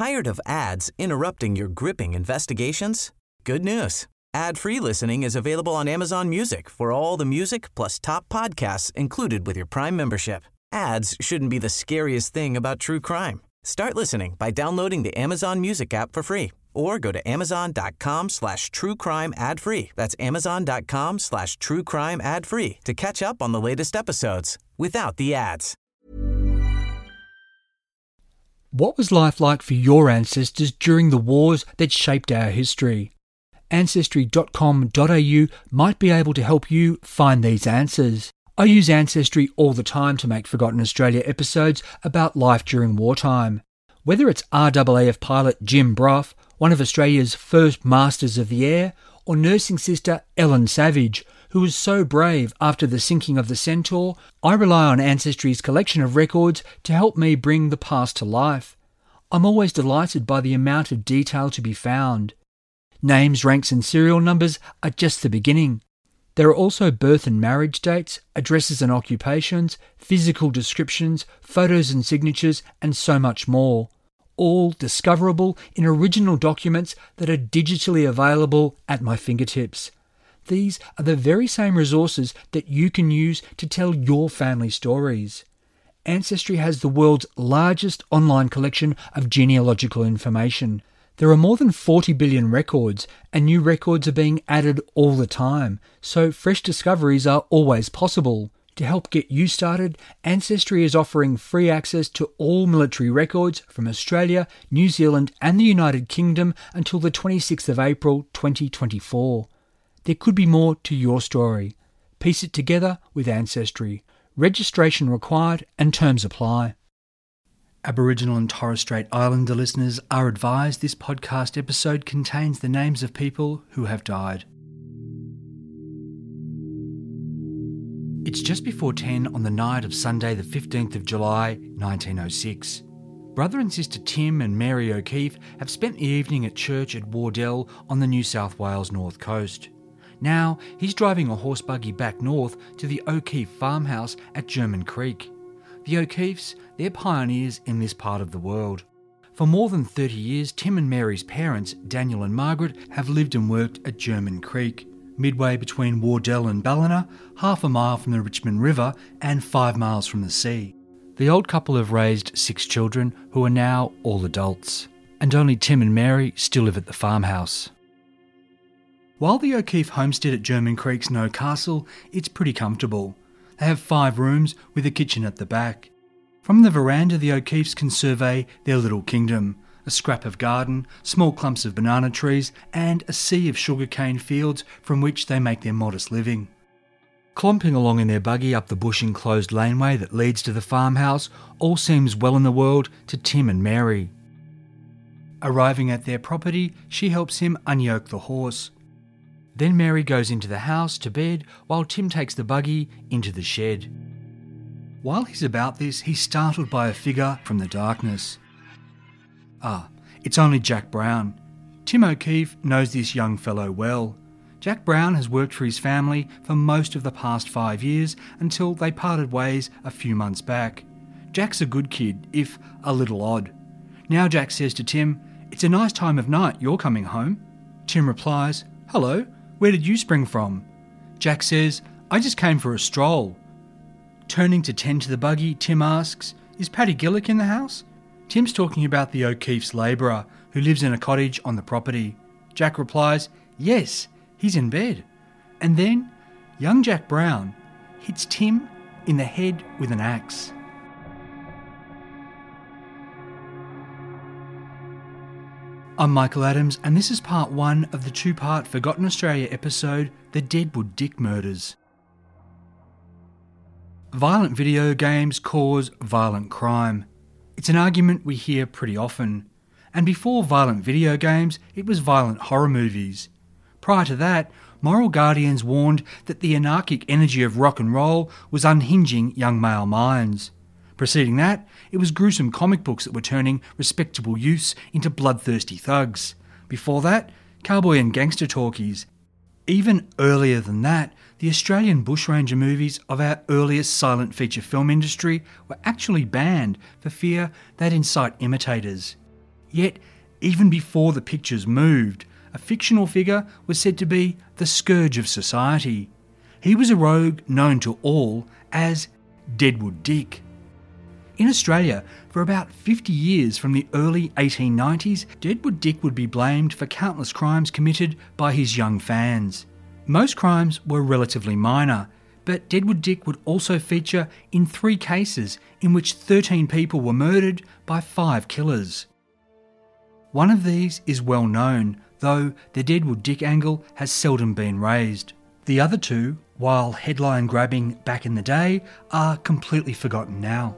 Tired of ads interrupting your gripping investigations? Good news. Ad-free listening is available on Amazon Music for all the music plus top podcasts included with your Prime membership. Ads shouldn't be the scariest thing about true crime. Start listening by downloading the Amazon Music app for free or go to amazon.com/truecrime ad-free. That's amazon.com/truecrime ad-free to catch up on the latest episodes without the ads. What was life like for your ancestors during the wars that shaped our history? Ancestry.com.au might be able to help you find these answers. I use Ancestry all the time to make Forgotten Australia episodes about life during wartime. Whether it's RAAF pilot Jim Brough, one of Australia's first masters of the air, or nursing sister Ellen Savage, who was so brave after the sinking of the Centaur, I rely on Ancestry's collection of records to help me bring the past to life. I'm always delighted by the amount of detail to be found. Names, ranks and serial numbers are just the beginning. There are also birth and marriage dates, addresses and occupations, physical descriptions, photos and signatures, and so much more. All discoverable in original documents that are digitally available at my fingertips. These are the very same resources that you can use to tell your family stories. Ancestry has the world's largest online collection of genealogical information. There are more than 40 billion records, and new records are being added all the time, so fresh discoveries are always possible. To help get you started, Ancestry is offering free access to all military records from Australia, New Zealand and the United Kingdom until the 26th of April 2024. There could be more to your story. Piece it together with Ancestry. Registration required and terms apply. Aboriginal and Torres Strait Islander listeners are advised this podcast episode contains the names of people who have died. It's just before 10 on the night of Sunday the 15th of July 1906. Brother and sister Tim and Mary O'Keefe have spent the evening at church at Wardell on the New South Wales north coast. Now he's driving a horse buggy back north to the O'Keefe farmhouse at German Creek. The O'Keefes, they're pioneers in this part of the world. For more than 30 years, Tim and Mary's parents, Daniel and Margaret, have lived and worked at German Creek, midway between Wardell and Ballina, half a mile from the Richmond River and 5 miles from the sea. The old couple have raised 6 children who are now all adults, and only Tim and Mary still live at the farmhouse. While the O'Keefe homestead at German Creek's no castle, it's pretty comfortable. They have 5 rooms with a kitchen at the back. From the veranda, the O'Keefes can survey their little kingdom, a scrap of garden, small clumps of banana trees, and a sea of sugarcane fields from which they make their modest living. Clomping along in their buggy up the bush-enclosed laneway that leads to the farmhouse, all seems well in the world to Tim and Mary. Arriving at their property, she helps him unyoke the horse. Then Mary goes into the house to bed while Tim takes the buggy into the shed. While he's about this, he's startled by a figure from the darkness. It's only Jack Brown. Tim O'Keefe knows this young fellow well. Jack Brown has worked for his family for most of the past 5 years until they parted ways a few months back. Jack's a good kid, if a little odd. Now Jack says to Tim, "It's a nice time of night, you're coming home." Tim replies, "Hello, where did you spring from?" Jack says, "I just came for a stroll." Turning to tend to the buggy, Tim asks, "Is Paddy Gillick in the house?" Tim's talking about the O'Keefe's labourer who lives in a cottage on the property. Jack replies, "Yes, he's in bed." And then, young Jack Brown hits Tim in the head with an axe. I'm Michael Adams, and this is part 1 of the 2-part Forgotten Australia episode, The Deadwood Dick Murders. Violent video games cause violent crime. It's an argument we hear pretty often. And before violent video games, it was violent horror movies. Prior to that, moral guardians warned that the anarchic energy of rock and roll was unhinging young male minds. Preceding that, it was gruesome comic books that were turning respectable youths into bloodthirsty thugs. Before that, cowboy and gangster talkies. Even earlier than that, the Australian bushranger movies of our earliest silent feature film industry were actually banned for fear they'd incite imitators. Yet, even before the pictures moved, a fictional figure was said to be the scourge of society. He was a rogue known to all as Deadwood Dick. In Australia, for about 50 years from the early 1890s, Deadwood Dick would be blamed for countless crimes committed by his young fans. Most crimes were relatively minor, but Deadwood Dick would also feature in 3 cases in which 13 people were murdered by 5 killers. One of these is well known, though the Deadwood Dick angle has seldom been raised. The other 2, while headline grabbing back in the day, are completely forgotten now.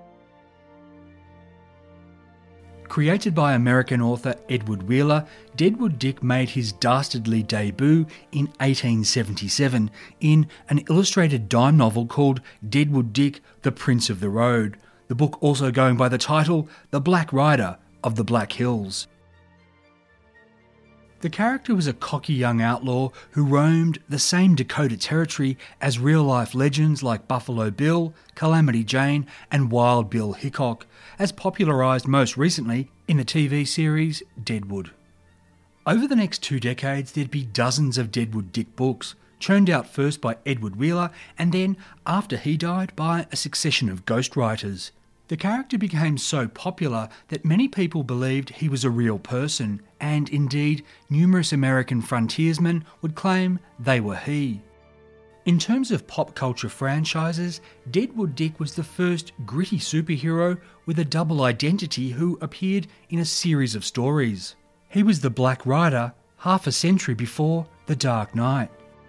Created by American author Edward Wheeler, Deadwood Dick made his dastardly debut in 1877 in an illustrated dime novel called Deadwood Dick, the Prince of the Road, the book also going by the title The Black Rider of the Black Hills. The character was a cocky young outlaw who roamed the same Dakota territory as real-life legends like Buffalo Bill, Calamity Jane and Wild Bill Hickok, as popularised most recently in the TV series Deadwood. Over the next 2 decades, there'd be dozens of Deadwood Dick books, churned out first by Edward Wheeler and then, after he died, by a succession of ghostwriters. The character became so popular that many people believed he was a real person, and indeed numerous American frontiersmen would claim they were he. In terms of pop culture franchises, Deadwood Dick was the first gritty superhero with a double identity who appeared in a series of stories. He was the Black Rider half a century before The Dark Knight.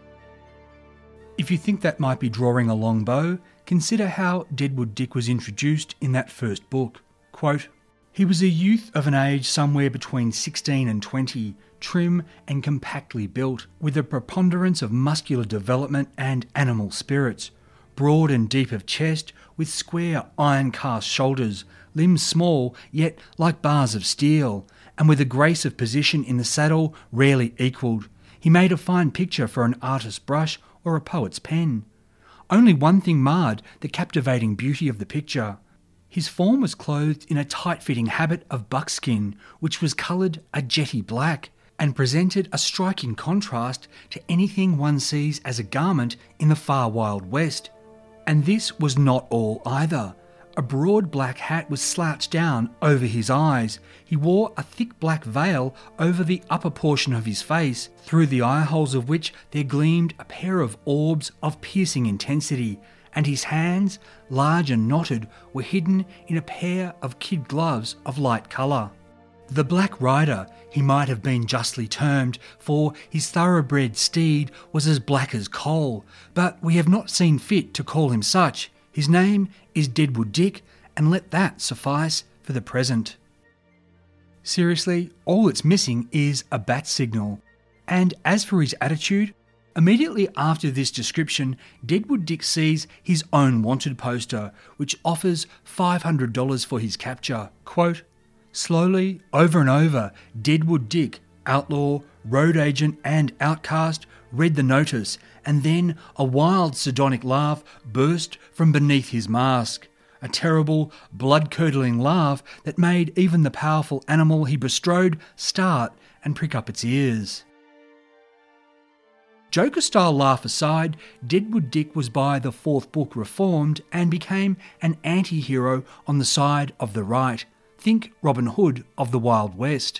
If you think that might be drawing a long bow, consider how Deadwood Dick was introduced in that first book. Quote, "He was a youth of an age somewhere between 16 and 20, trim and compactly built, with a preponderance of muscular development and animal spirits, broad and deep of chest, with square iron-cast shoulders, limbs small, yet like bars of steel, and with a grace of position in the saddle rarely equalled. He made a fine picture for an artist's brush or a poet's pen. Only one thing marred the captivating beauty of the picture. His form was clothed in a tight-fitting habit of buckskin, which was coloured a jetty black, and presented a striking contrast to anything one sees as a garment in the far Wild West. And this was not all either. A broad black hat was slouched down over his eyes. He wore a thick black veil over the upper portion of his face, through the eye holes of which there gleamed a pair of orbs of piercing intensity, and his hands, large and knotted, were hidden in a pair of kid gloves of light colour. The Black Rider he might have been justly termed, for his thoroughbred steed was as black as coal, but we have not seen fit to call him such. His name is Deadwood Dick, and let that suffice for the present. Seriously, all it's missing is a bat signal. And as for his attitude, immediately after this description, Deadwood Dick sees his own wanted poster, which offers $500 for his capture. Quote, "Slowly, over and over, Deadwood Dick, outlaw, road agent and outcast, read the notice, and then a wild sardonic laugh burst from beneath his mask. A terrible, blood-curdling laugh that made even the powerful animal he bestrode start and prick up its ears." Joker-style laugh aside, Deadwood Dick was by the 4th book reformed and became an anti-hero on the side of the right. Think Robin Hood of the Wild West.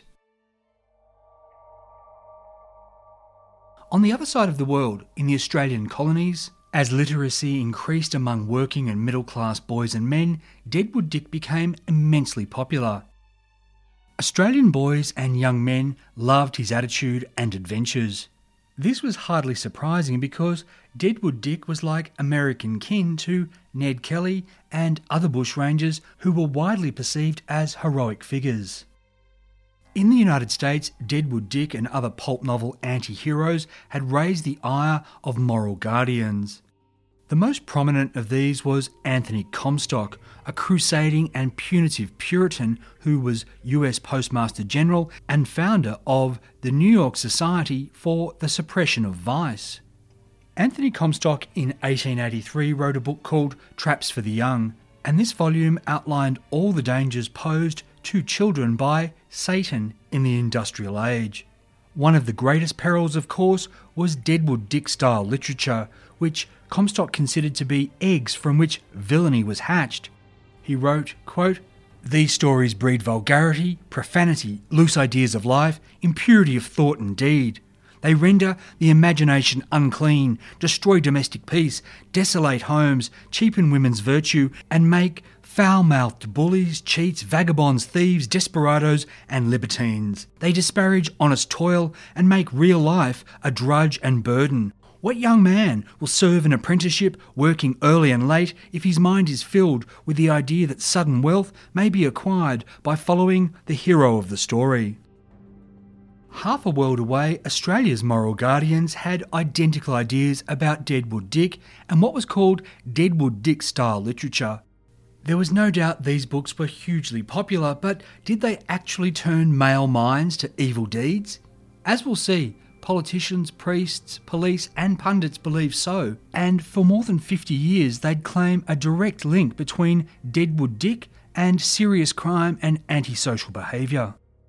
On the other side of the world, in the Australian colonies, as literacy increased among working and middle-class boys and men, Deadwood Dick became immensely popular. Australian boys and young men loved his attitude and adventures. This was hardly surprising because Deadwood Dick was like American kin to Ned Kelly and other bushrangers who were widely perceived as heroic figures. In the United States, Deadwood Dick and other pulp novel anti-heroes had raised the ire of moral guardians. The most prominent of these was Anthony Comstock, a crusading and punitive Puritan who was US Postmaster General and founder of the New York Society for the Suppression of Vice. Anthony Comstock in 1883 wrote a book called Traps for the Young, and this volume outlined all the dangers posed 2 children by Satan in the industrial age. One of the greatest perils, of course, was Deadwood Dick-style literature, which Comstock considered to be eggs from which villainy was hatched. He wrote, quote, "These stories breed vulgarity, profanity, loose ideas of life, impurity of thought and deed. They render the imagination unclean, destroy domestic peace, desolate homes, cheapen women's virtue, and make foul-mouthed bullies, cheats, vagabonds, thieves, desperadoes, and libertines. They disparage honest toil and make real life a drudge and burden. What young man will serve an apprenticeship, working early and late, if his mind is filled with the idea that sudden wealth may be acquired by following the hero of the story?" Half a world away, Australia's moral guardians had identical ideas about Deadwood Dick and what was called Deadwood Dick-style literature. There was no doubt these books were hugely popular, but did they actually turn male minds to evil deeds? As we'll see, politicians, priests, police and pundits believed so, and for more than 50 years they'd claim a direct link between Deadwood Dick and serious crime and antisocial behaviour.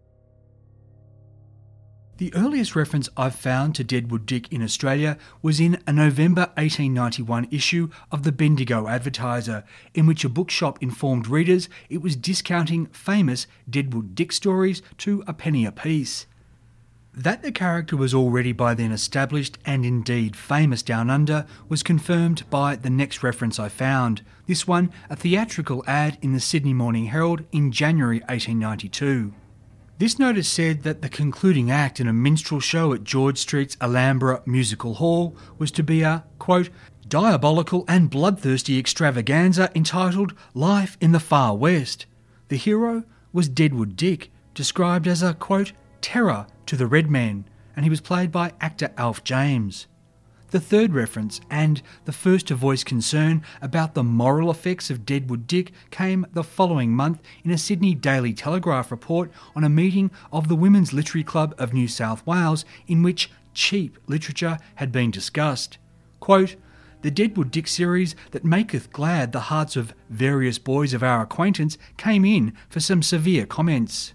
The earliest reference I've found to Deadwood Dick in Australia was in a November 1891 issue of the Bendigo Advertiser, in which a bookshop informed readers it was discounting famous Deadwood Dick stories to a penny apiece. That the character was already by then established and indeed famous down under was confirmed by the next reference I found, this one a theatrical ad in the Sydney Morning Herald in January 1892. This notice said that the concluding act in a minstrel show at George Street's Alhambra Musical Hall was to be a, quote, "diabolical and bloodthirsty extravaganza entitled Life in the Far West." The hero was Deadwood Dick, described as a, quote, "terror to the red men," and he was played by actor Alf James. The third reference, and the first to voice concern about the moral effects of Deadwood Dick, came the following month in a Sydney Daily Telegraph report on a meeting of the Women's Literary Club of New South Wales in which cheap literature had been discussed. Quote, "The Deadwood Dick series that maketh glad the hearts of various boys of our acquaintance came in for some severe comments."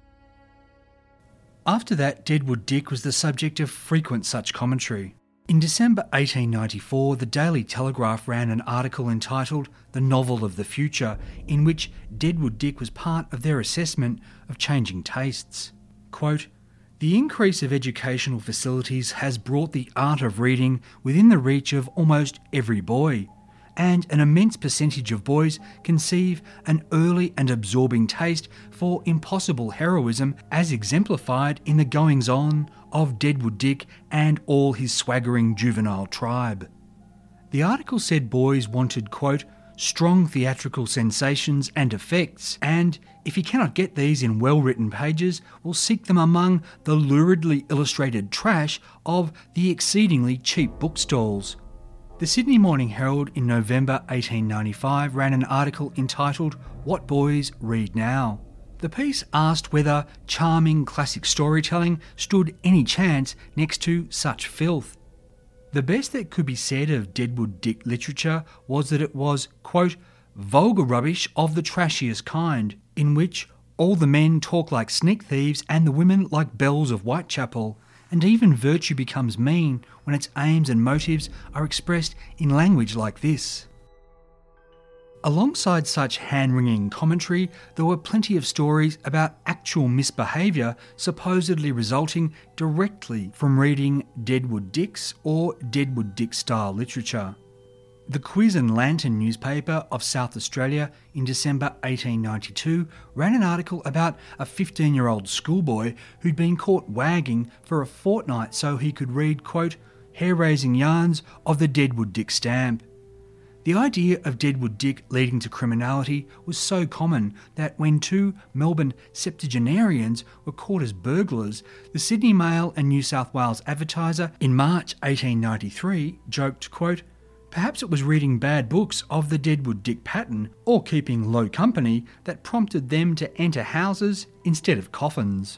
After that, Deadwood Dick was the subject of frequent such commentary. In December 1894, the Daily Telegraph ran an article entitled "The Novel of the Future," in which Deadwood Dick was part of their assessment of changing tastes. Quote, "The increase of educational facilities has brought the art of reading within the reach of almost every boy, and an immense percentage of boys conceive an early and absorbing taste for impossible heroism as exemplified in the goings-on of Deadwood Dick and all his swaggering juvenile tribe." The article said boys wanted, quote, "strong theatrical sensations and effects, and, if he cannot get these in well-written pages, will seek them among the luridly illustrated trash of the exceedingly cheap bookstalls." The Sydney Morning Herald in November 1895 ran an article entitled "What Boys Read Now." The piece asked whether charming classic storytelling stood any chance next to such filth. The best that could be said of Deadwood Dick literature was that it was, quote, "vulgar rubbish of the trashiest kind, in which all the men talk like sneak thieves and the women like belles of Whitechapel, and even virtue becomes mean when its aims and motives are expressed in language like this." Alongside such hand-wringing commentary, there were plenty of stories about actual misbehaviour supposedly resulting directly from reading Deadwood Dick's or Deadwood Dick-style literature. The Quiz and Lantern newspaper of South Australia in December 1892 ran an article about a 15-year-old schoolboy who'd been caught wagging for a fortnight so he could read, quote, "hair-raising yarns of the Deadwood Dick stamp." The idea of Deadwood Dick leading to criminality was so common that when 2 Melbourne septuagenarians were caught as burglars, the Sydney Mail and New South Wales Advertiser in March 1893 joked, quote, "perhaps it was reading bad books of the Deadwood Dick pattern or keeping low company that prompted them to enter houses instead of coffins."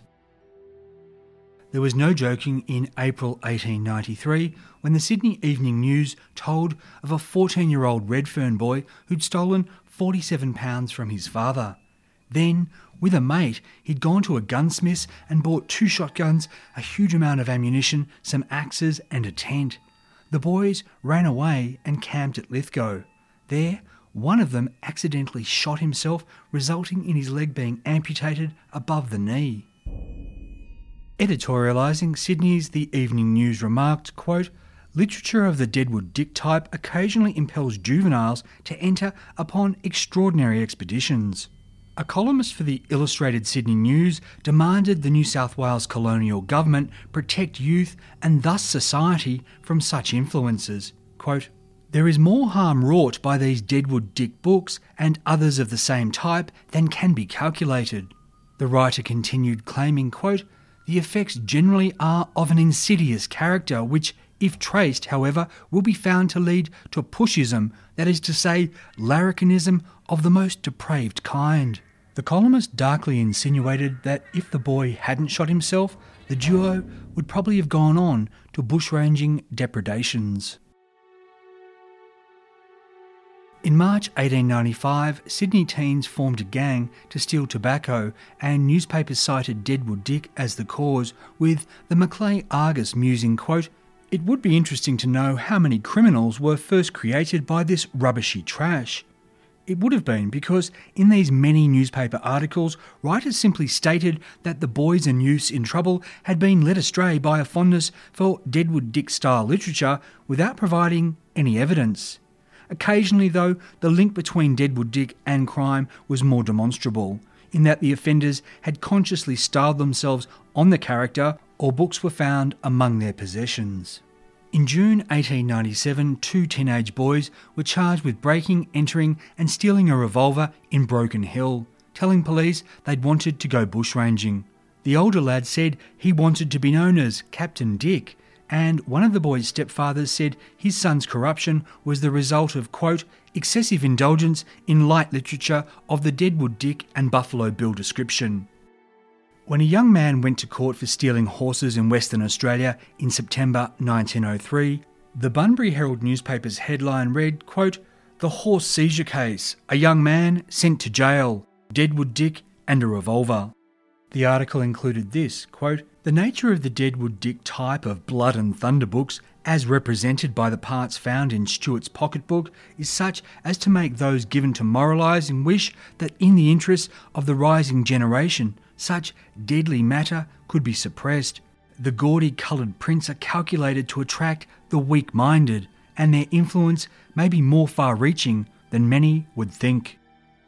There was no joking in April 1893 when the Sydney Evening News told of a 14-year-old Redfern boy who'd stolen £47 from his father. Then, with a mate, he'd gone to a gunsmith's and bought 2 shotguns, a huge amount of ammunition, some axes and a tent. The boys ran away and camped at Lithgow. There, one of them accidentally shot himself, resulting in his leg being amputated above the knee. Editorialising Sydney's The Evening News remarked, quote, "Literature of the Deadwood Dick type occasionally impels juveniles to enter upon extraordinary expeditions." A columnist for the Illustrated Sydney News demanded the New South Wales colonial government protect youth and thus society from such influences. Quote, "There is more harm wrought by these Deadwood Dick books and others of the same type than can be calculated." The writer continued, claiming, quote, "The effects generally are of an insidious character which, if traced, however, will be found to lead to pushism, that is to say, larrikinism of the most depraved kind." The columnist darkly insinuated that if the boy hadn't shot himself, the duo would probably have gone on to bushranging depredations. In March 1895, Sydney teens formed a gang to steal tobacco, and newspapers cited Deadwood Dick as the cause, with the Macleay Argus musing, quote, "It would be interesting to know how many criminals were first created by this rubbishy trash." It would have been, because in these many newspaper articles, writers simply stated that the boys and youths in trouble had been led astray by a fondness for Deadwood Dick-style literature without providing any evidence. Occasionally, though, the link between Deadwood Dick and crime was more demonstrable, in that the offenders had consciously styled themselves on the character, or books were found among their possessions. In June 1897, 2 teenage boys were charged with breaking, entering and stealing a revolver in Broken Hill, telling police they'd wanted to go bushranging. The older lad said he wanted to be known as Captain Dick, and one of the boys' stepfathers said his son's corruption was the result of, quote, "excessive indulgence in light literature of the Deadwood Dick and Buffalo Bill description." When a young man went to court for stealing horses in Western Australia in September 1903, the Bunbury Herald newspaper's headline read, quote, "The horse seizure case, a young man sent to jail, Deadwood Dick and a revolver." The article included this, quote, "The nature of the Deadwood Dick type of blood and thunder books, as represented by the parts found in Stuart's pocketbook, is such as to make those given to moralising wish that in the interests of the rising generation such deadly matter could be suppressed. The gaudy coloured prints are calculated to attract the weak-minded, and their influence may be more far-reaching than many would think."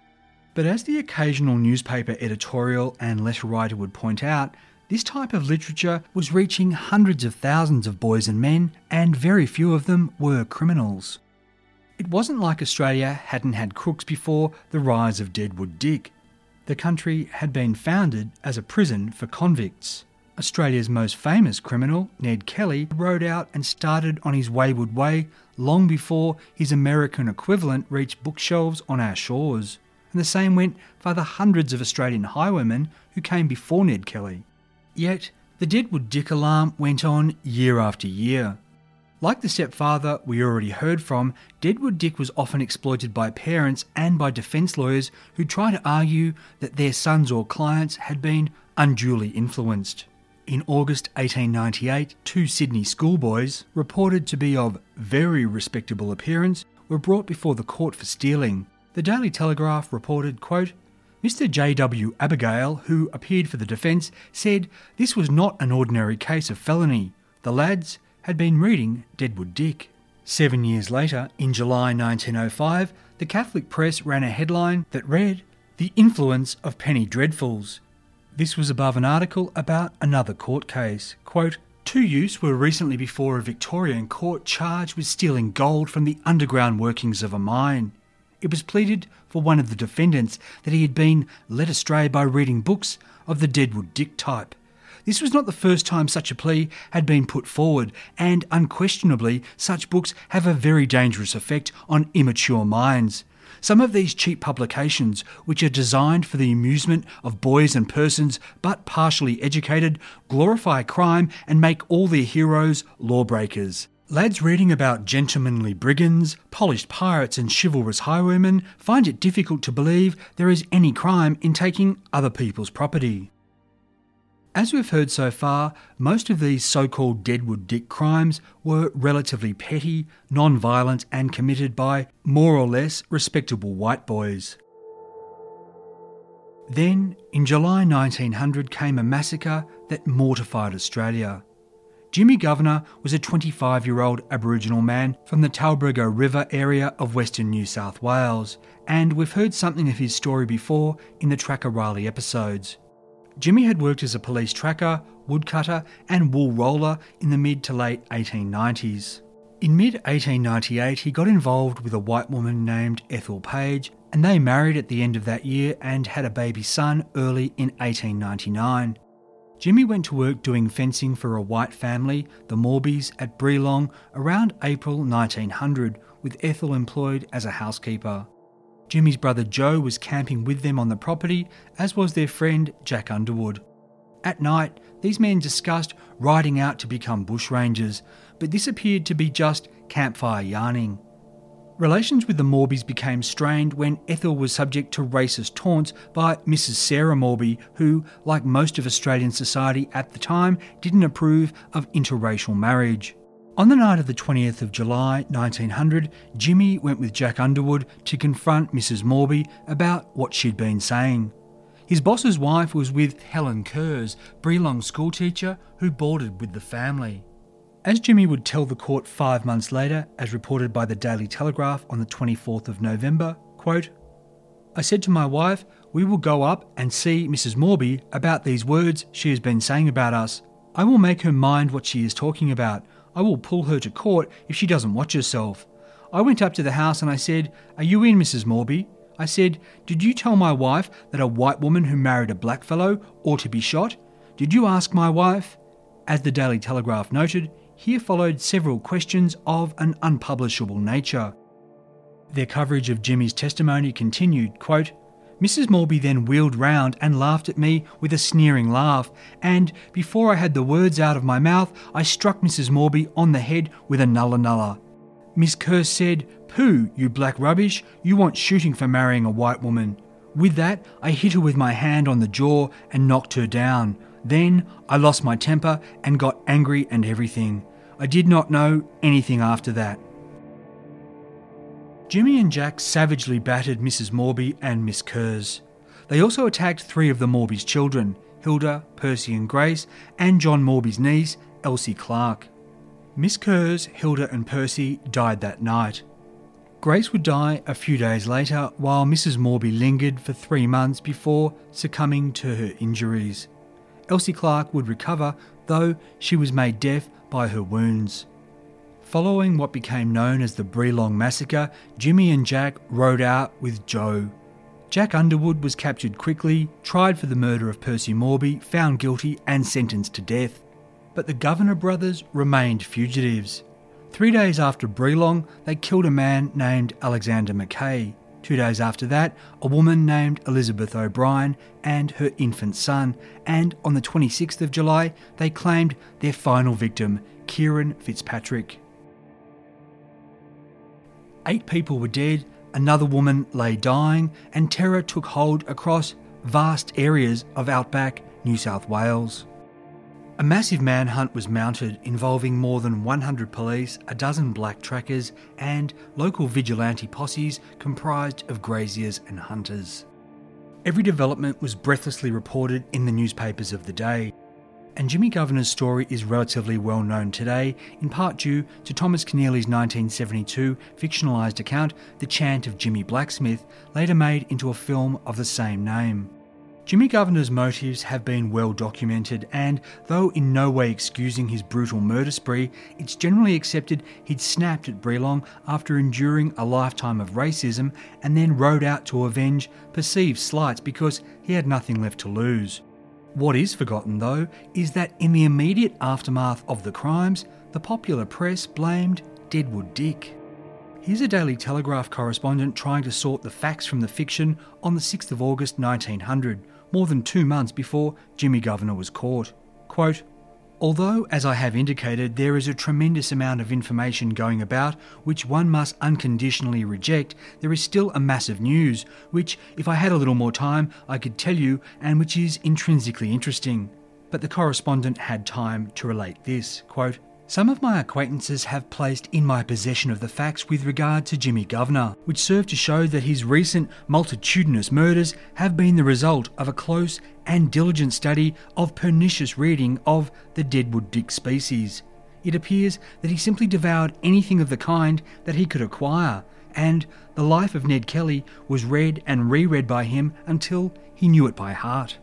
But as the occasional newspaper editorial and letter writer would point out, this type of literature was reaching hundreds of thousands of boys and men, and very few of them were criminals. It wasn't like Australia hadn't had crooks before the rise of Deadwood Dick. The country had been founded as a prison for convicts. Australia's most famous criminal, Ned Kelly, rode out and started on his wayward way long before his American equivalent reached bookshelves on our shores. And the same went for the hundreds of Australian highwaymen who came before Ned Kelly. Yet, the Deadwood Dick alarm went on year after year. Like the stepfather we already heard from, Deadwood Dick was often exploited by parents and by defence lawyers who try to argue that their sons or clients had been unduly influenced. In August 1898, 2 Sydney schoolboys, reported to be of very respectable appearance, were brought before the court for stealing. The Daily Telegraph reported, quote, "Mr. J.W. Abigail, who appeared for the defence, said this was not an ordinary case of felony. The lads had been reading Deadwood Dick." 7 years later, in July 1905, the Catholic press ran a headline that read, "The Influence of Penny Dreadfuls." This was above an article about another court case. Quote, "2 youths were recently before a Victorian court charged with stealing gold from the underground workings of a mine. It was pleaded for one of the defendants that he had been led astray by reading books of the Deadwood Dick type. This was not the first time such a plea had been put forward, and unquestionably such books have a very dangerous effect on immature minds. Some of these cheap publications, which are designed for the amusement of boys and persons but partially educated, glorify crime and make all their heroes lawbreakers. Lads reading about gentlemanly brigands, polished pirates and chivalrous highwaymen find it difficult to believe there is any crime in taking other people's property. As we've heard so far, most of these so-called Deadwood Dick crimes were relatively petty, non-violent and committed by more or less respectable white boys. Then, in July 1900 came a massacre that mortified Australia. Jimmy Governor was a 25-year-old Aboriginal man from the Talbragar River area of Western New South Wales, and we've heard something of his story before in the Tracker Riley episodes. Jimmy had worked as a police tracker, woodcutter and wool roller in the mid to late 1890s. In mid-1898 he got involved with a white woman named Ethel Page, and they married at the end of that year and had a baby son early in 1899. Jimmy went to work doing fencing for a white family, the Morbys, at Breelong around April 1900, with Ethel employed as a housekeeper. Jimmy's brother Joe was camping with them on the property, as was their friend Jack Underwood. At night, these men discussed riding out to become bushrangers, but this appeared to be just campfire yarning. Relations with the Morbys became strained when Ethel was subject to racist taunts by Mrs. Sarah Morby, who, like most of Australian society at the time, didn't approve of interracial marriage. On the night of the 20th of July 1900, Jimmy went with Jack Underwood to confront Mrs. Morby about what she'd been saying. His boss's wife was with Helen Kerrs, Breelong schoolteacher who boarded with the family. As Jimmy would tell the court 5 months later, as reported by the Daily Telegraph on the 24th of November, quote, "I said to my wife, we will go up and see Mrs. Morby about these words she has been saying about us. I will make her mind what she is talking about. I will pull her to court if she doesn't watch herself. I went up to the house and I said, 'Are you in, Mrs. Morby?' I said, 'Did you tell my wife that a white woman who married a blackfellow ought to be shot? Did you ask my wife?' As the Daily Telegraph noted, here followed several questions of an unpublishable nature. Their coverage of Jimmy's testimony continued, quote, "Mrs. Morby then wheeled round and laughed at me with a sneering laugh, and before I had the words out of my mouth, I struck Mrs. Morby on the head with a nulla nulla. Miss Kerr said, 'Pooh, you black rubbish, you want shooting for marrying a white woman.' With that, I hit her with my hand on the jaw and knocked her down. Then I lost my temper and got angry and everything. I did not know anything after that." Jimmy and Jack savagely battered Mrs. Morby and Miss Kerrs. They also attacked 3 of the Morby's children, Hilda, Percy and Grace, and John Morby's niece, Elsie Clark. Miss Kerrs, Hilda and Percy died that night. Grace would die a few days later, while Mrs. Morby lingered for 3 months before succumbing to her injuries. Elsie Clark would recover, though she was made deaf by her wounds. Following what became known as the Breelong Massacre, Jimmy and Jack rode out with Joe. Jack Underwood was captured quickly, tried for the murder of Percy Morby, found guilty and sentenced to death. But the Governor brothers remained fugitives. 3 days after Breelong, they killed a man named Alexander Mackay. 2 days after that, a woman named Elizabeth O'Brien and her infant son, and on the 26th of July, they claimed their final victim, Kieran Fitzpatrick. 8 people were dead, another woman lay dying, and terror took hold across vast areas of outback New South Wales. A massive manhunt was mounted involving more than 100 police, a dozen black trackers and local vigilante posses comprised of graziers and hunters. Every development was breathlessly reported in the newspapers of the day, and Jimmy Governor's story is relatively well known today, in part due to Thomas Keneally's 1972 fictionalised account, The Chant of Jimmy Blacksmith, later made into a film of the same name. Jimmy Governor's motives have been well documented, and though in no way excusing his brutal murder spree, it's generally accepted he'd snapped at Breelong after enduring a lifetime of racism and then rode out to avenge perceived slights because he had nothing left to lose. What is forgotten, though, is that in the immediate aftermath of the crimes, the popular press blamed Deadwood Dick. Here's a Daily Telegraph correspondent trying to sort the facts from the fiction on the 6th of August 1900, more than 2 months before Jimmy Governor was caught. Quote, Although, as I have indicated, there is a tremendous amount of information going about which one must unconditionally reject, there is still a mass of news which, if I had a little more time, I could tell you and which is intrinsically interesting. But the correspondent had time to relate this, quote, "Some of my acquaintances have placed in my possession of the facts with regard to Jimmy Governor, which serve to show that his recent multitudinous murders have been the result of a close and diligent study of pernicious reading of the Deadwood Dick species. It appears that he simply devoured anything of the kind that he could acquire, and the life of Ned Kelly was read and reread by him until he knew it by heart."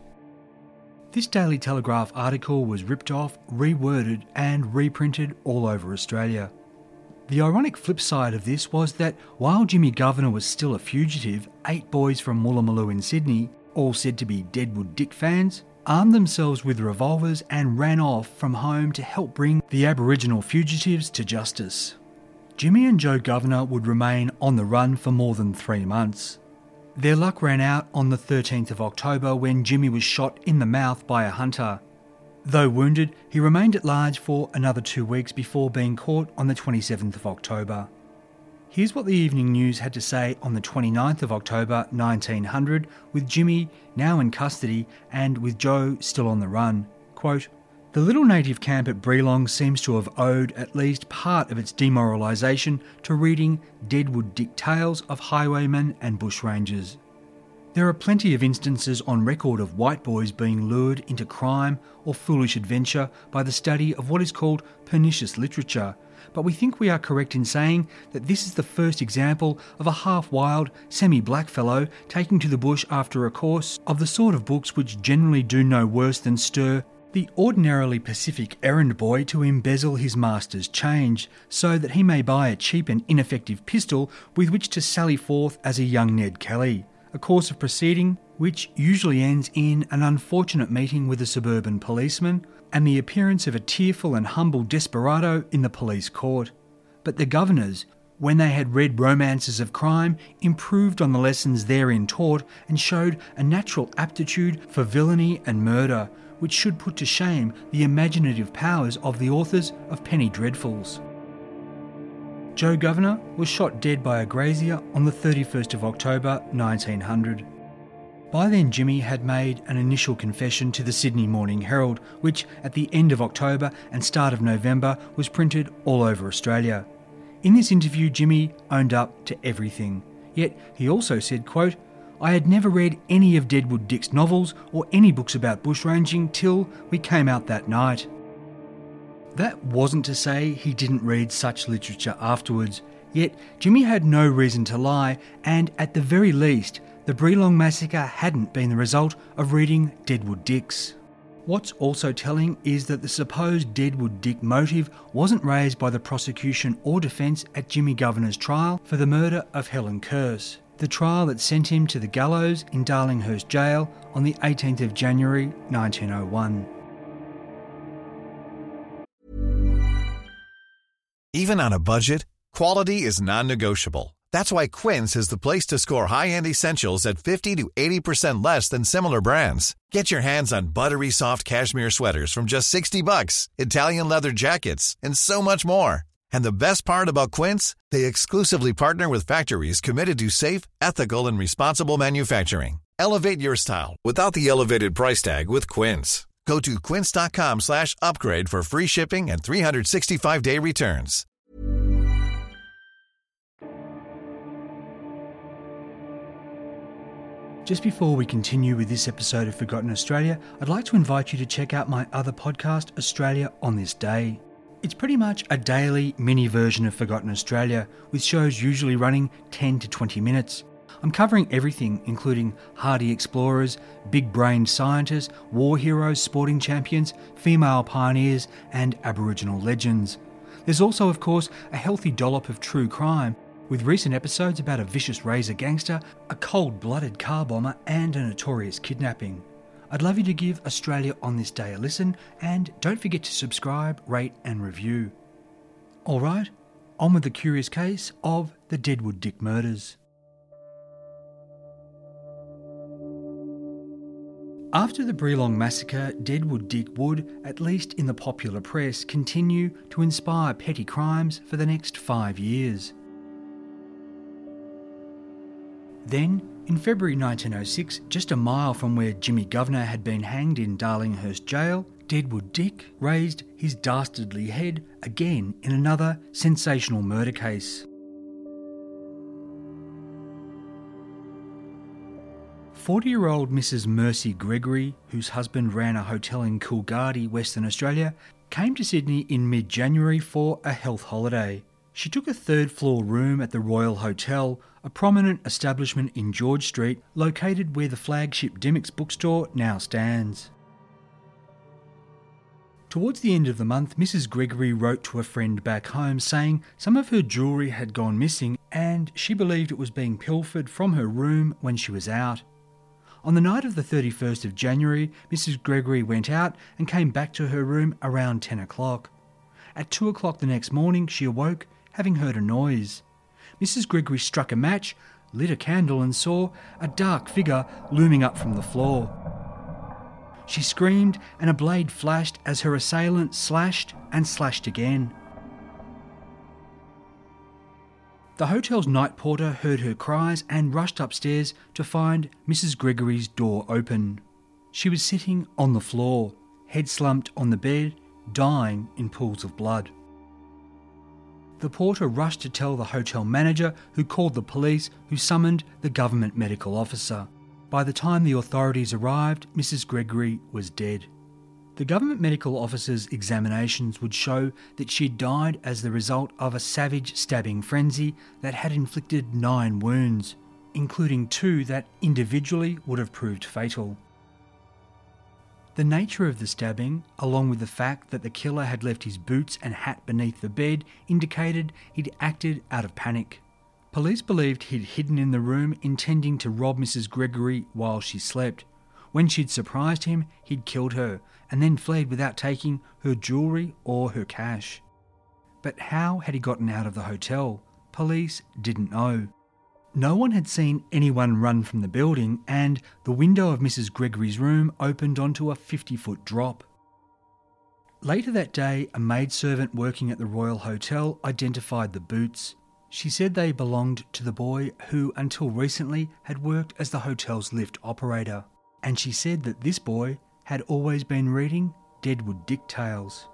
This Daily Telegraph article was ripped off, reworded and reprinted all over Australia. The ironic flip side of this was that while Jimmy Governor was still a fugitive, 8 boys from Woolloomooloo in Sydney, all said to be Deadwood Dick fans, armed themselves with revolvers and ran off from home to help bring the Aboriginal fugitives to justice. Jimmy and Joe Governor would remain on the run for more than 3 months. Their luck ran out on the 13th of October when Jimmy was shot in the mouth by a hunter. Though wounded, he remained at large for another 2 weeks before being caught on the 27th of October. Here's what the Evening News had to say on the 29th of October 1900, with Jimmy now in custody and with Joe still on the run. Quote, "The little native camp at Breelong seems to have owed at least part of its demoralisation to reading Deadwood Dick tales of highwaymen and bushrangers. There are plenty of instances on record of white boys being lured into crime or foolish adventure by the study of what is called pernicious literature, but we think we are correct in saying that this is the first example of a half-wild, semi-black fellow taking to the bush after a course of the sort of books which generally do no worse than stir the ordinarily pacific errand boy to embezzle his master's change, so that he may buy a cheap and ineffective pistol with which to sally forth as a young Ned Kelly, a course of proceeding which usually ends in an unfortunate meeting with a suburban policeman and the appearance of a tearful and humble desperado in the police court. But the governors, when they had read romances of crime, improved on the lessons therein taught and showed a natural aptitude for villainy and murder, which should put to shame the imaginative powers of the authors of penny dreadfuls. Joe Governor was shot dead by a grazier on the 31st of October 1900. By then Jimmy had made an initial confession to the Sydney Morning Herald, which at the end of October and start of November was printed all over Australia. In this interview, Jimmy owned up to everything, yet he also said, quote, "I had never read any of Deadwood Dick's novels or any books about bushranging till we came out that night." That wasn't to say he didn't read such literature afterwards, yet Jimmy had no reason to lie, and at the very least, the Breelong massacre hadn't been the result of reading Deadwood Dicks. What's also telling is that the supposed Deadwood Dick motive wasn't raised by the prosecution or defence at Jimmy Governor's trial for the murder of Helen Kearse, the trial that sent him to the gallows in Darlinghurst Jail on the 18th of January 1901. Even on a budget, quality is non-negotiable. That's why Quince is the place to score high-end essentials at 50 to 80% less than similar brands. Get your hands on buttery soft cashmere sweaters from just $60, Italian leather jackets, and so much more. And the best part about Quince, they exclusively partner with factories committed to safe, ethical, and responsible manufacturing. Elevate your style without the elevated price tag with Quince. Go to quince.com/upgrade for free shipping and 365-day returns. Just before we continue with this episode of Forgotten Australia, I'd like to invite you to check out my other podcast, Australia on This Day. It's pretty much a daily mini version of Forgotten Australia, with shows usually running 10 to 20 minutes. I'm covering everything, including hardy explorers, big-brained scientists, war heroes, sporting champions, female pioneers, and Aboriginal legends. There's also, of course, a healthy dollop of true crime, with recent episodes about a vicious razor gangster, a cold-blooded car bomber, and a notorious kidnapping. I'd love you to give Australia on This Day a listen, and don't forget to subscribe, rate and review. Alright, on with the curious case of the Deadwood Dick murders. After the Breelong massacre, Deadwood Dick would, at least in the popular press, continue to inspire petty crimes for the next 5 years. Then, in February 1906, just a mile from where Jimmy Governor had been hanged in Darlinghurst Jail, Deadwood Dick raised his dastardly head again in another sensational murder case. 40-year-old Mrs. Mercy Gregory, whose husband ran a hotel in Coolgardie, Western Australia, came to Sydney in mid-January for a health holiday. She took a third-floor room at the Royal Hotel, a prominent establishment in George Street, located where the flagship Dymocks bookstore now stands. Towards the end of the month, Mrs. Gregory wrote to a friend back home saying some of her jewellery had gone missing and she believed it was being pilfered from her room when she was out. On the night of the 31st of January, Mrs. Gregory went out and came back to her room around 10 o'clock. At 2 o'clock the next morning, she awoke, having heard a noise. Mrs. Gregory struck a match, lit a candle and saw a dark figure looming up from the floor. She screamed and a blade flashed as her assailant slashed and slashed again. The hotel's night porter heard her cries and rushed upstairs to find Mrs. Gregory's door open. She was sitting on the floor, head slumped on the bed, dying in pools of blood. The porter rushed to tell the hotel manager, who called the police, who summoned the government medical officer. By the time the authorities arrived, Mrs. Gregory was dead. The government medical officer's examinations would show that she died as the result of a savage stabbing frenzy that had inflicted 9 wounds, including 2 that individually would have proved fatal. The nature of the stabbing, along with the fact that the killer had left his boots and hat beneath the bed, indicated he'd acted out of panic. Police believed he'd hidden in the room intending to rob Mrs. Gregory while she slept. When she'd surprised him, he'd killed her and then fled without taking her jewellery or her cash. But how had he gotten out of the hotel? Police didn't know. No one had seen anyone run from the building, and the window of Mrs. Gregory's room opened onto a 50-foot drop. Later that day, a maidservant working at the Royal Hotel identified the boots. She said they belonged to the boy who, until recently, had worked as the hotel's lift operator. And she said that this boy had always been reading Deadwood Dick tales.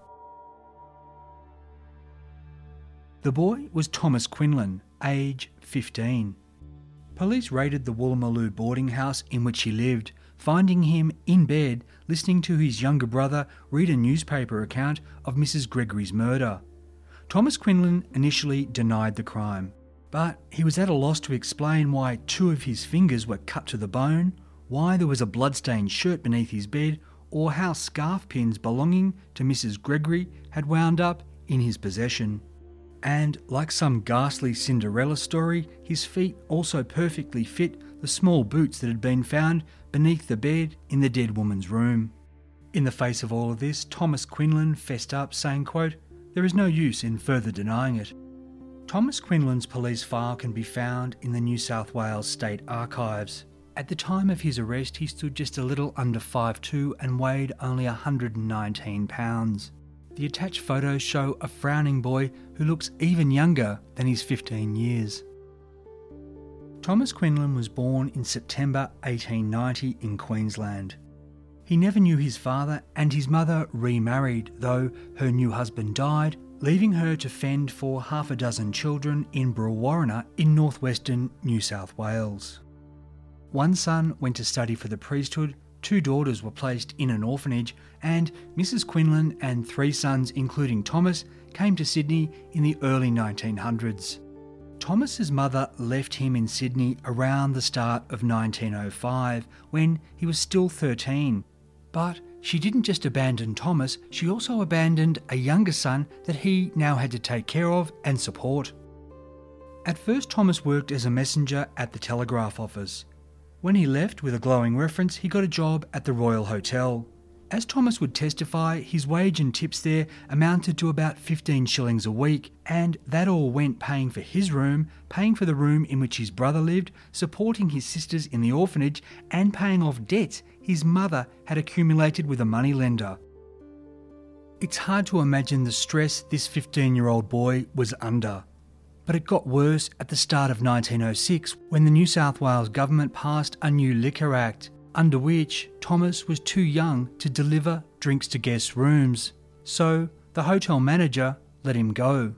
The boy was Thomas Quinlan, age 15. Police raided the Woolloomooloo boarding house in which he lived, finding him in bed listening to his younger brother read a newspaper account of Mrs. Gregory's murder. Thomas Quinlan initially denied the crime, but he was at a loss to explain why 2 of his fingers were cut to the bone, why there was a blood-stained shirt beneath his bed, or how scarf pins belonging to Mrs. Gregory had wound up in his possession. And like some ghastly Cinderella story, his feet also perfectly fit the small boots that had been found beneath the bed in the dead woman's room. In the face of all of this, Thomas Quinlan fessed up, saying, quote, "There is no use in further denying it." Thomas Quinlan's police file can be found in the New South Wales State Archives. At the time of his arrest, he stood just a little under 5'2" and weighed only 119 pounds. The attached photos show a frowning boy who looks even younger than his 15 years. Thomas Quinlan was born in September 1890 in Queensland. He never knew his father, and his mother remarried, though her new husband died, leaving her to fend for 6 children in Brewarrina in northwestern New South Wales. 1 son went to study for the priesthood, 2 daughters were placed in an orphanage, and Mrs. Quinlan and 3 sons, including Thomas, came to Sydney in the early 1900s. Thomas's mother left him in Sydney around the start of 1905, when he was still 13. But she didn't just abandon Thomas, she also abandoned a younger son that he now had to take care of and support. At first, Thomas worked as a messenger at the telegraph office. When he left with a glowing reference, he got a job at the Royal Hotel. As Thomas would testify, his wage and tips there amounted to about 15 shillings a week, and that all went paying for his room, paying for the room in which his brother lived, supporting his sisters in the orphanage, and paying off debts his mother had accumulated with a moneylender. It's hard to imagine the stress this 15-year-old boy was under. But it got worse at the start of 1906 when the New South Wales government passed a new Liquor Act, under which Thomas was too young to deliver drinks to guests' rooms. So the hotel manager let him go.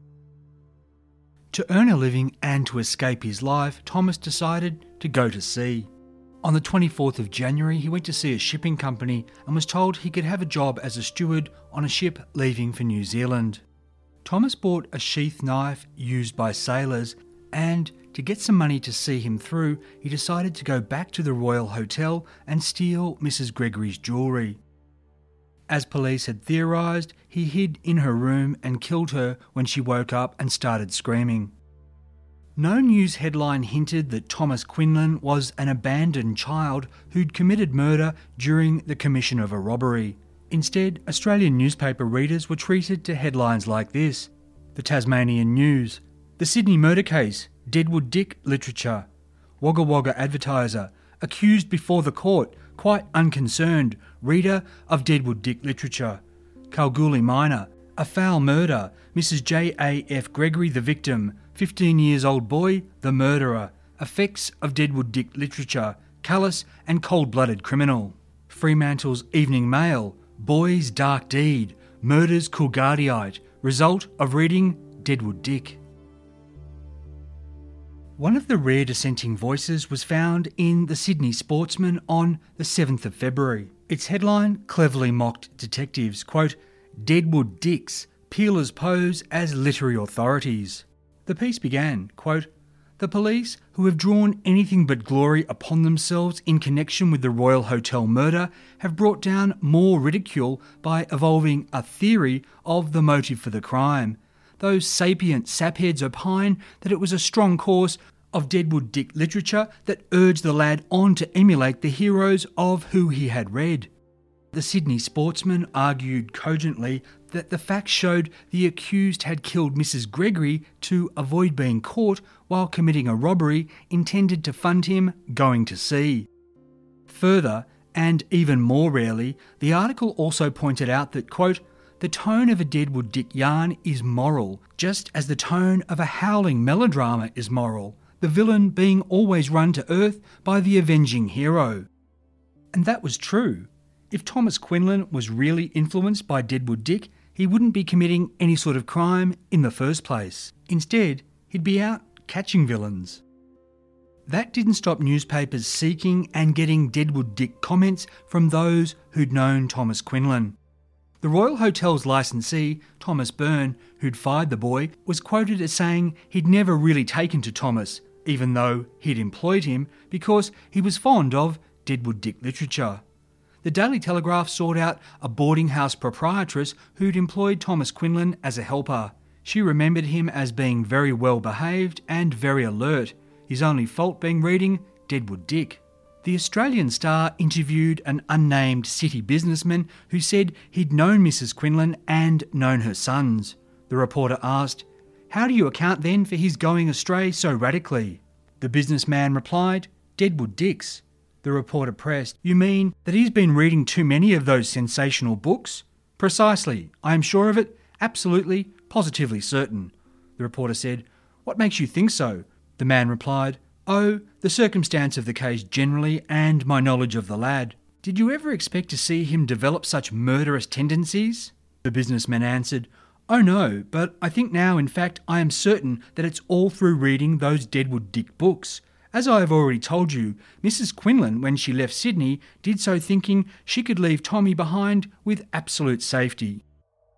To earn a living and to escape his life, Thomas decided to go to sea. On the 24th of January, he went to see a shipping company and was told he could have a job as a steward on a ship leaving for New Zealand. Thomas bought a sheath knife used by sailors, and to get some money to see him through, he decided to go back to the Royal Hotel and steal Mrs. Gregory's jewellery. As police had theorised, he hid in her room and killed her when she woke up and started screaming. No news headline hinted that Thomas Quinlan was an abandoned child who'd committed murder during the commission of a robbery. Instead, Australian newspaper readers were treated to headlines like this: The Tasmanian News, The Sydney Murder Case, Deadwood Dick Literature, Wagga Wagga Advertiser, Accused Before the Court, Quite Unconcerned, Reader of Deadwood Dick Literature, Kalgoorlie Miner, A Foul Murder, Mrs. J.A.F. Gregory the Victim, 15 years old boy, the murderer, Effects of Deadwood Dick Literature, Callous and Cold-Blooded Criminal. Fremantle's Evening Mail, Boy's Dark Deed, Murders Coolgardieite, Result of Reading Deadwood Dick. One of the rare dissenting voices was found in the Sydney Sportsman on the 7th of February. Its headline cleverly mocked detectives, quote, Deadwood Dicks, peelers pose as literary authorities. The piece began, quote, The police, who have drawn anything but glory upon themselves in connection with the Royal Hotel murder, have brought down more ridicule by evolving a theory of the motive for the crime. Those sapient sapheads opine that it was a strong course of Deadwood Dick literature that urged the lad on to emulate the heroes of who he had read. The Sydney Sportsman argued cogently that the facts showed the accused had killed Mrs. Gregory to avoid being caught while committing a robbery intended to fund him going to sea. Further, and even more rarely, the article also pointed out that, quote, the tone of a Deadwood Dick yarn is moral, just as the tone of a howling melodrama is moral, the villain being always run to earth by the avenging hero. And that was true. If Thomas Quinlan was really influenced by Deadwood Dick, he wouldn't be committing any sort of crime in the first place. Instead, he'd be out catching villains. That didn't stop newspapers seeking and getting Deadwood Dick comments from those who'd known Thomas Quinlan. The Royal Hotel's licensee, Thomas Byrne, who'd fired the boy, was quoted as saying he'd never really taken to Thomas, even though he'd employed him, because he was fond of Deadwood Dick literature. The Daily Telegraph sought out a boarding house proprietress who'd employed Thomas Quinlan as a helper. She remembered him as being very well behaved and very alert, his only fault being reading Deadwood Dick. The Australian Star interviewed an unnamed city businessman who said he'd known Mrs. Quinlan and known her sons. The reporter asked, "How do you account then for his going astray so radically?" The businessman replied, "Deadwood Dicks." The reporter pressed, "You mean that he's been reading too many of those sensational books?" "Precisely. I am sure of it. Absolutely, positively certain." The reporter said, "What makes you think so?" The man replied, "Oh, the circumstance of the case generally and my knowledge of the lad." "Did you ever expect to see him develop such murderous tendencies?" The businessman answered, "Oh no, but I think now, in fact, I am certain that it's all through reading those Deadwood Dick books. As I have already told you, Mrs. Quinlan, when she left Sydney, did so thinking she could leave Tommy behind with absolute safety."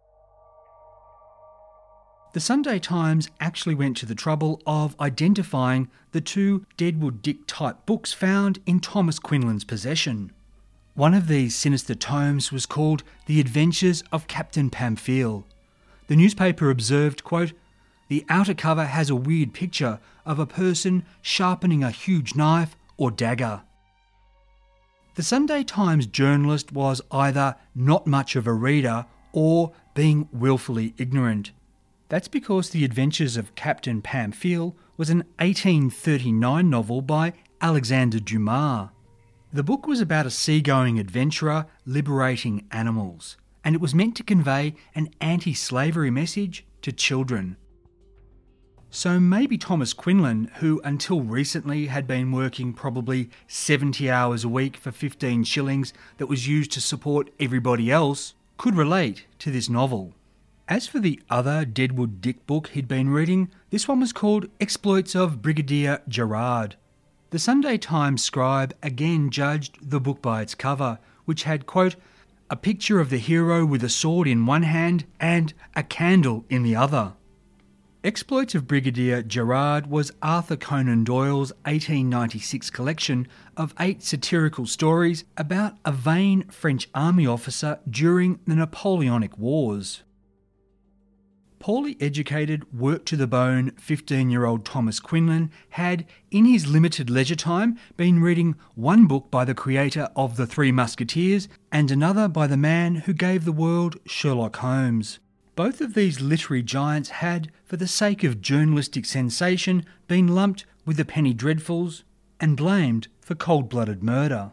The Sunday Times actually went to the trouble of identifying the two Deadwood Dick-type books found in Thomas Quinlan's possession. One of these sinister tomes was called The Adventures of Captain Pamphile. The newspaper observed, quote, "The outer cover has a weird picture of a person sharpening a huge knife or dagger." The Sunday Times journalist was either not much of a reader or being willfully ignorant. That's because The Adventures of Captain Pamphile was an 1839 novel by Alexandre Dumas. The book was about a seagoing adventurer liberating animals, and it was meant to convey an anti-slavery message to children. So maybe Thomas Quinlan, who until recently had been working probably 70 hours a week for 15 shillings that was used to support everybody else, could relate to this novel. As for the other Deadwood Dick book he'd been reading, this one was called Exploits of Brigadier Gerard. The Sunday Times scribe again judged the book by its cover, which had, quote, a picture of the hero with a sword in one hand and a candle in the other. Exploits of Brigadier Gerard was Arthur Conan Doyle's 1896 collection of 8 satirical stories about a vain French army officer during the Napoleonic Wars. Poorly educated, work-to-the-bone 15-year-old Thomas Quinlan had, in his limited leisure time, been reading one book by the creator of The Three Musketeers and another by the man who gave the world Sherlock Holmes. Both of these literary giants had, for the sake of journalistic sensation, been lumped with the penny dreadfuls and blamed for cold-blooded murder.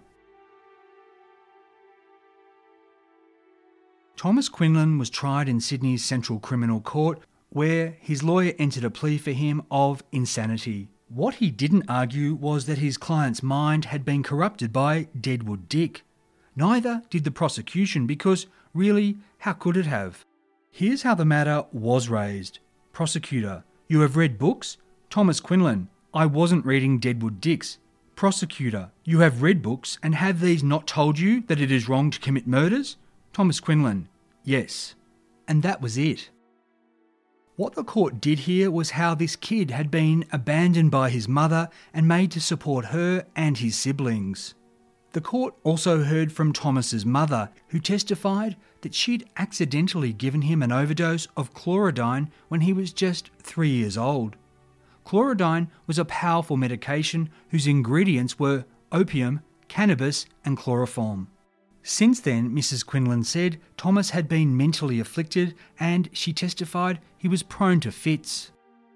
Thomas Quinlan was tried in Sydney's Central Criminal Court, where his lawyer entered a plea for him of insanity. What he didn't argue was that his client's mind had been corrupted by Deadwood Dick. Neither did the prosecution because, really, how could it have? Here's how the matter was raised. Prosecutor: you have read books? Thomas Quinlan: I wasn't reading Deadwood Dicks. Prosecutor: you have read books, and have these not told you that it is wrong to commit murders? Thomas Quinlan: yes. And that was it. What the court did here was how this kid had been abandoned by his mother and made to support her and his siblings. The court also heard from Thomas's mother, who testified that she'd accidentally given him an overdose of chlorodyne when he was just 3 years old. Chlorodyne was a powerful medication whose ingredients were opium, cannabis and chloroform. Since then, Mrs. Quinlan said, Thomas had been mentally afflicted and she testified he was prone to fits.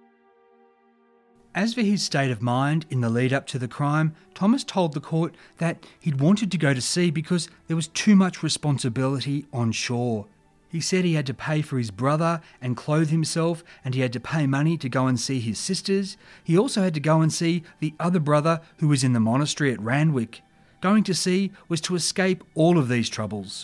As for his state of mind in the lead up to the crime, Thomas told the court that he'd wanted to go to sea because there was too much responsibility on shore. He said he had to pay for his brother and clothe himself, and he had to pay money to go and see his sisters. He also had to go and see the other brother who was in the monastery at Randwick. Going to sea was to escape all of these troubles.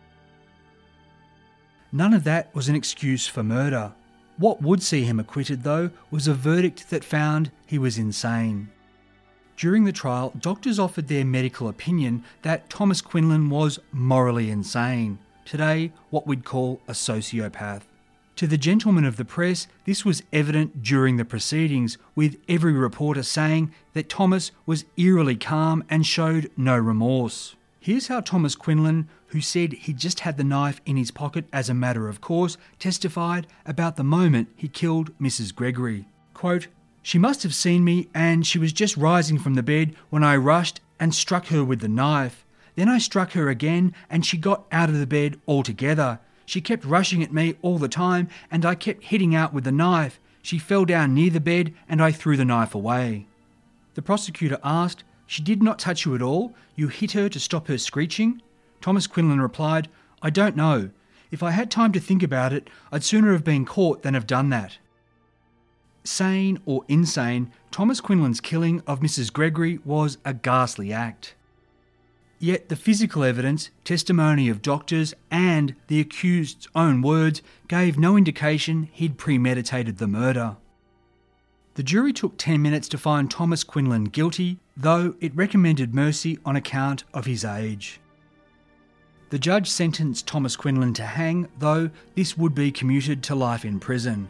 None of that was an excuse for murder. What would see him acquitted, though, was a verdict that found he was insane. During the trial, doctors offered their medical opinion that Thomas Quinlan was morally insane. Today, what we'd call a sociopath. To the gentlemen of the press, this was evident during the proceedings, with every reporter saying that Thomas was eerily calm and showed no remorse. Here's how Thomas Quinlan, who said he just had the knife in his pocket as a matter of course, testified about the moment he killed Mrs. Gregory. Quote, she must have seen me and she was just rising from the bed when I rushed and struck her with the knife. Then I struck her again and she got out of the bed altogether. She kept rushing at me all the time and I kept hitting out with the knife. She fell down near the bed and I threw the knife away. The prosecutor asked, she did not touch you at all? You hit her to stop her screeching? Thomas Quinlan replied, I don't know. If I had time to think about it, I'd sooner have been caught than have done that. Sane or insane, Thomas Quinlan's killing of Mrs. Gregory was a ghastly act. Yet the physical evidence, testimony of doctors and the accused's own words gave no indication he'd premeditated the murder. The jury took 10 minutes to find Thomas Quinlan guilty, though it recommended mercy on account of his age. The judge sentenced Thomas Quinlan to hang, though this would be commuted to life in prison.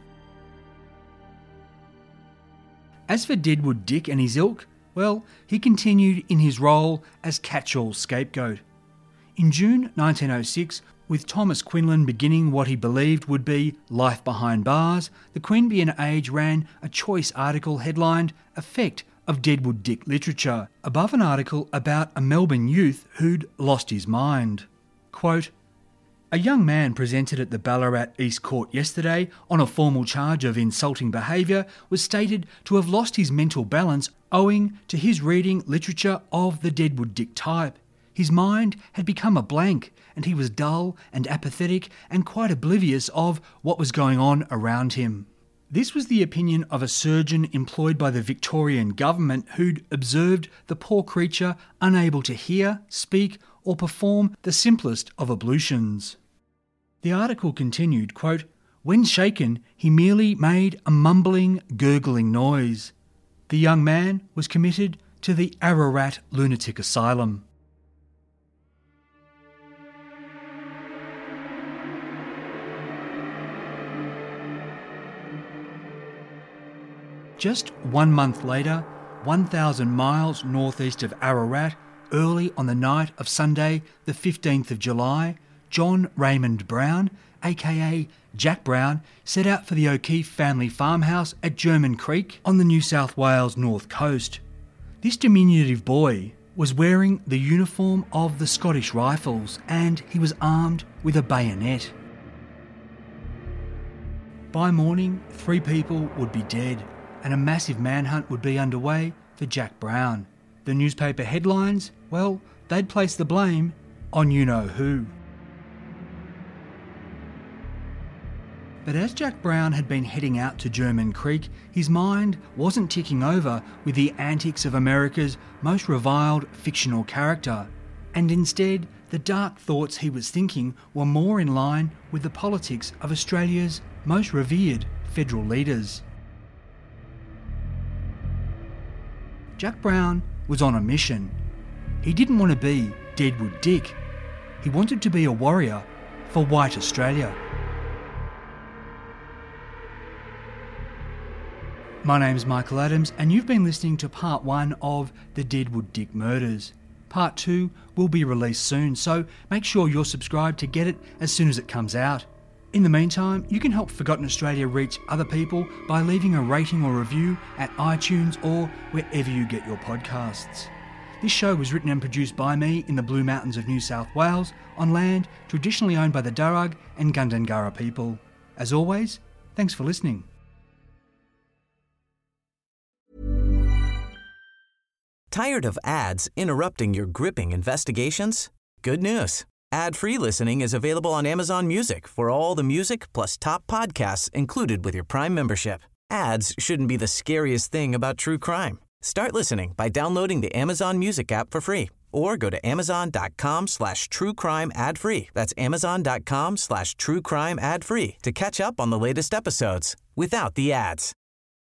As for Deadwood Dick and his ilk, well, he continued in his role as catch-all scapegoat. In June 1906, with Thomas Quinlan beginning what he believed would be life behind bars, the Queanbeyan Age ran a choice article headlined Effect of Deadwood Dick Literature, above an article about a Melbourne youth who'd lost his mind. Quote, A young man presented at the Ballarat East Court yesterday on a formal charge of insulting behaviour was stated to have lost his mental balance owing to his reading literature of the Deadwood Dick type. His mind had become a blank and he was dull and apathetic and quite oblivious of what was going on around him. This was the opinion of a surgeon employed by the Victorian government who'd observed the poor creature unable to hear, speak or perform the simplest of ablutions. The article continued, quote, "When shaken, he merely made a mumbling, gurgling noise. The young man was committed to the Ararat Lunatic Asylum." Just 1 month later, 1,000 miles northeast of Ararat, early on the night of Sunday, the 15th of July, John Raymond Brown, aka Jack Brown, set out for the O'Keefe family farmhouse at German Creek on the New South Wales north coast. This diminutive boy was wearing the uniform of the Scottish Rifles and he was armed with a bayonet. By morning, 3 people would be dead and a massive manhunt would be underway for Jack Brown. The newspaper headlines, well, they'd place the blame on you-know-who. But as Jack Brown had been heading out to German Creek, his mind wasn't ticking over with the antics of America's most reviled fictional character, and instead the dark thoughts he was thinking were more in line with the politics of Australia's most revered federal leaders. Jack Brown was on a mission. He didn't want to be Deadwood Dick. He wanted to be a warrior for white Australia. My name's Michael Adams and you've been listening to part 1 of the Deadwood Dick murders. Part 2 will be released soon, so make sure you're subscribed to get it as soon as it comes out. In the meantime, you can help Forgotten Australia reach other people by leaving a rating or review at iTunes or wherever you get your podcasts. This show was written and produced by me in the Blue Mountains of New South Wales on land traditionally owned by the Darug and Gundungurra people. As always, thanks for listening. Tired of ads interrupting your gripping investigations? Good news. Ad-free listening is available on Amazon Music for all the music plus top podcasts included with your Prime membership. Ads shouldn't be the scariest thing about true crime. Start listening by downloading the Amazon Music app for free or go to amazon.com/truecrime ad-free. That's amazon.com/truecrime ad-free to catch up on the latest episodes without the ads.